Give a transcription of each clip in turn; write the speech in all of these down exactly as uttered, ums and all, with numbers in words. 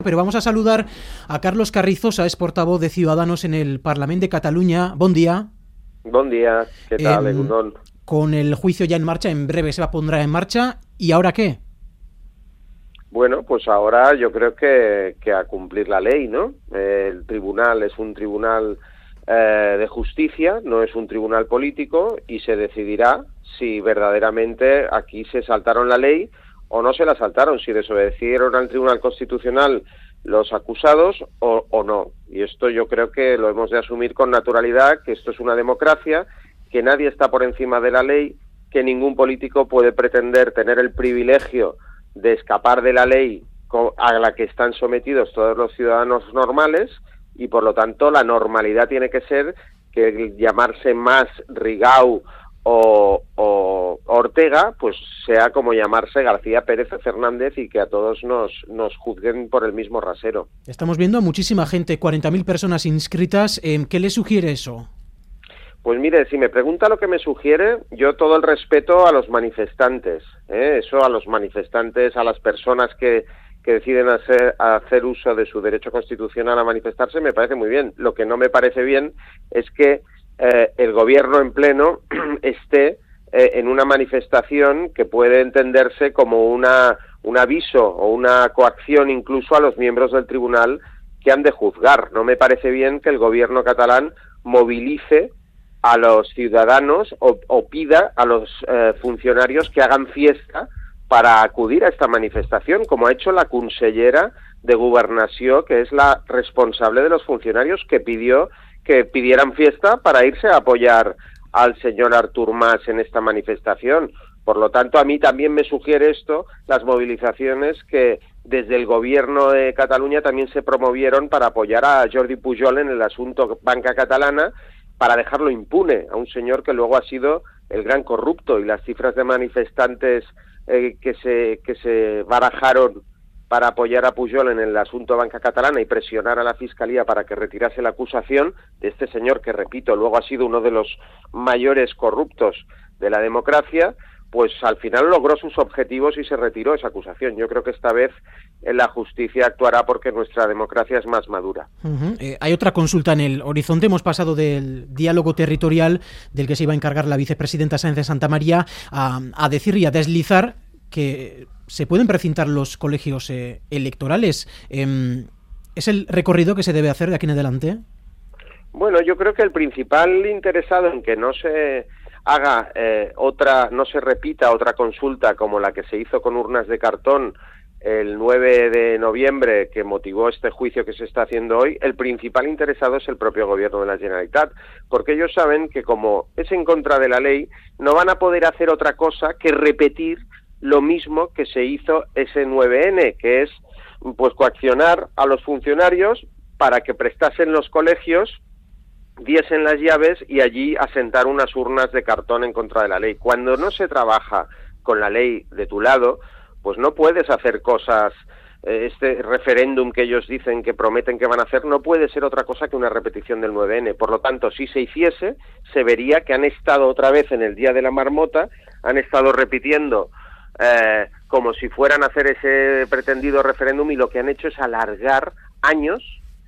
Pero vamos a saludar a Carlos Carrizosa, es portavoz de Ciudadanos en el Parlament de Cataluña. Bon día. Bon día, ¿qué tal, eh, Egundón? Con el juicio ya en marcha, en breve se va a pondrá en marcha. ¿Y ahora qué? Bueno, pues ahora yo creo que, que a cumplir la ley, ¿no? Eh, el tribunal es un tribunal eh, de justicia, no es un tribunal político, y se decidirá si verdaderamente aquí se saltaron la ley o no se la saltaron, si desobedecieron al Tribunal Constitucional los acusados o, o no. Y esto yo creo que lo hemos de asumir con naturalidad, que esto es una democracia, que nadie está por encima de la ley, que ningún político puede pretender tener el privilegio de escapar de la ley a la que están sometidos todos los ciudadanos normales, y por lo tanto la normalidad tiene que ser que llamarse Mas, Rigau o, o Ortega, pues sea como llamarse García Pérez Fernández, y que a todos nos, nos juzguen por el mismo rasero. Estamos viendo a muchísima gente, cuarenta mil personas inscritas. ¿Qué le sugiere eso? Pues mire, si me pregunta lo que me sugiere, yo todo el respeto a los manifestantes, ¿eh? Eso a los manifestantes, a las personas que, que deciden hacer, hacer uso de su derecho constitucional a manifestarse, me parece muy bien. Lo que no me parece bien es que eh, el gobierno en pleno esté eh, en una manifestación que puede entenderse como una, un aviso o una coacción incluso a los miembros del tribunal que han de juzgar. No me parece bien que el gobierno catalán movilice a los ciudadanos o, o pida a los eh, funcionarios que hagan fiesta para acudir a esta manifestación, como ha hecho la consellera de Governació, que es la responsable de los funcionarios, que pidió que pidieran fiesta para irse a apoyar al señor Artur Mas en esta manifestación. Por lo tanto, a mí también me sugiere esto, las movilizaciones que desde el gobierno de Cataluña también se promovieron para apoyar a Jordi Pujol en el asunto Banca Catalana, para dejarlo impune a un señor que luego ha sido el gran corrupto, y las cifras de manifestantes eh, que se que se barajaron para apoyar a Pujol en el asunto Banca Catalana y presionar a la Fiscalía para que retirase la acusación de este señor, que repito, luego ha sido uno de los mayores corruptos de la democracia, pues al final logró sus objetivos y se retiró esa acusación. Yo creo que esta vez eh, la justicia actuará porque nuestra democracia es más madura. Uh-huh. Eh, hay otra consulta en el horizonte. Hemos pasado del diálogo territorial, del que se iba a encargar la vicepresidenta Sáenz de Santamaría, a, a decir y a deslizar que se pueden precintar los colegios eh, electorales. Eh, ¿Es el recorrido que se debe hacer de aquí en adelante? Bueno, yo creo que el principal interesado en que no se haga eh, otra, no se repita otra consulta como la que se hizo con urnas de cartón el nueve de noviembre, que motivó este juicio que se está haciendo hoy, el principal interesado es el propio gobierno de la Generalitat, porque ellos saben que como es en contra de la ley, no van a poder hacer otra cosa que repetir lo mismo que se hizo ese nueve ene, que es pues coaccionar a los funcionarios para que prestasen los colegios, diesen las llaves y allí asentar unas urnas de cartón en contra de la ley. Cuando no se trabaja con la ley de tu lado, pues no puedes hacer cosas, eh, este referéndum que ellos dicen que prometen que van a hacer, no puede ser otra cosa que una repetición del nueve ene. Por lo tanto, si se hiciese, se vería que han estado otra vez en el Día de la Marmota, han estado repitiendo eh, como si fueran a hacer ese pretendido referéndum, y lo que han hecho es alargar años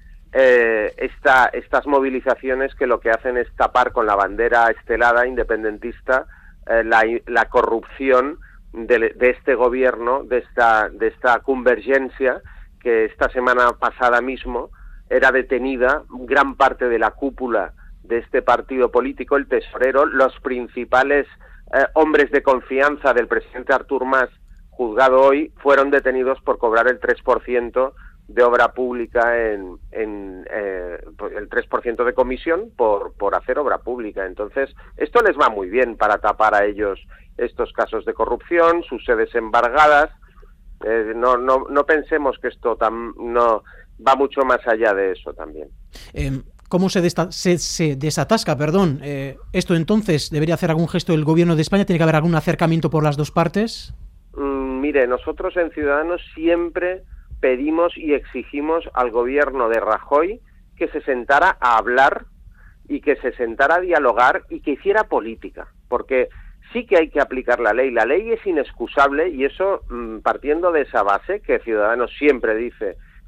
Eh, esta, estas movilizaciones que lo que hacen es tapar con la bandera estelada independentista eh, la, la corrupción de, de este gobierno, de esta, de esta convergencia, que esta semana pasada mismo era detenida gran parte de la cúpula de este partido político, el tesorero, los principales eh, hombres de confianza del presidente Artur Mas, juzgado hoy, fueron detenidos por cobrar el tres por ciento de obra pública, en, en eh, el tres por ciento de comisión por, por hacer obra pública. Entonces, esto les va muy bien para tapar a ellos estos casos de corrupción, sus sedes embargadas. Eh, no, no, no pensemos que esto tam, no va mucho más allá de eso también. Eh, ¿Cómo se, desta- se, se desatasca, perdón, eh, esto entonces? ¿Debería hacer algún gesto el gobierno de España? ¿Tiene que haber algún acercamiento por las dos partes? Mm, mire, nosotros en Ciudadanos siempre pedimos y exigimos al gobierno de Rajoy que se sentara a hablar y que se sentara a dialogar y que hiciera política, porque sí que hay que aplicar la ley. La ley es inexcusable, y eso partiendo de esa base que Ciudadanos siempre dice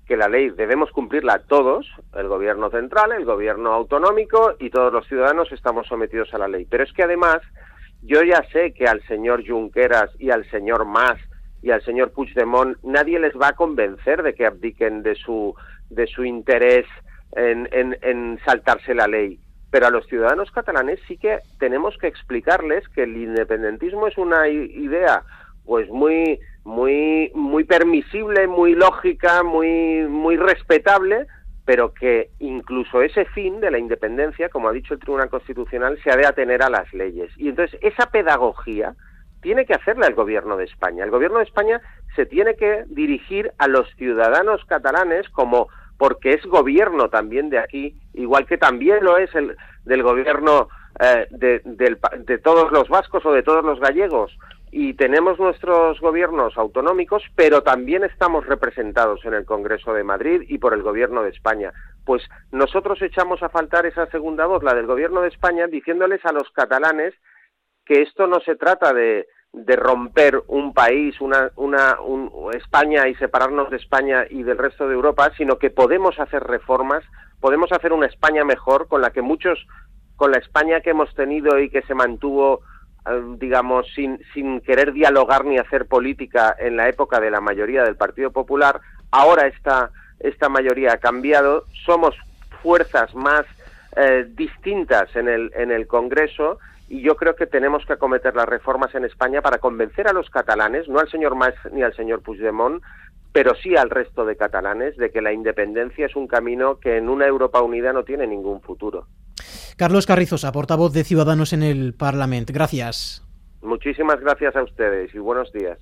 que la ley debemos cumplirla todos, el gobierno central, el gobierno autonómico y todos los ciudadanos estamos sometidos a la ley. Pero es que además yo ya sé que al señor Junqueras y al señor Mas y al señor Puigdemont nadie les va a convencer de que abdiquen de su de su interés en, en, en saltarse la ley. Pero a los ciudadanos catalanes sí que tenemos que explicarles que el independentismo es una idea pues muy muy muy permisible, muy lógica, muy muy respetable, pero que incluso ese fin de la independencia, como ha dicho el Tribunal Constitucional, se ha de atener a las leyes. Y entonces esa pedagogía tiene que hacerla el Gobierno de España. El Gobierno de España se tiene que dirigir a los ciudadanos catalanes como porque es gobierno también de aquí, igual que también lo es el del gobierno eh, de, del, de todos los vascos o de todos los gallegos. Y tenemos nuestros gobiernos autonómicos, pero también estamos representados en el Congreso de Madrid y por el Gobierno de España. Pues nosotros echamos a faltar esa segunda voz, la del Gobierno de España, diciéndoles a los catalanes que esto no se trata de, de romper un país, una, una un, España y separarnos de España y del resto de Europa, sino que podemos hacer reformas, podemos hacer una España mejor, con la que muchos, con la España que hemos tenido y que se mantuvo digamos, sin, sin querer dialogar ni hacer política en la época de la mayoría del Partido Popular. Ahora esta, esta mayoría ha cambiado, somos fuerzas más eh, distintas en el, en el Congreso, y yo creo que tenemos que acometer las reformas en España para convencer a los catalanes, no al señor Mas ni al señor Puigdemont, pero sí al resto de catalanes, de que la independencia es un camino que en una Europa unida no tiene ningún futuro. Carlos Carrizosa, portavoz de Ciudadanos en el Parlamento. Gracias. Muchísimas gracias a ustedes y buenos días.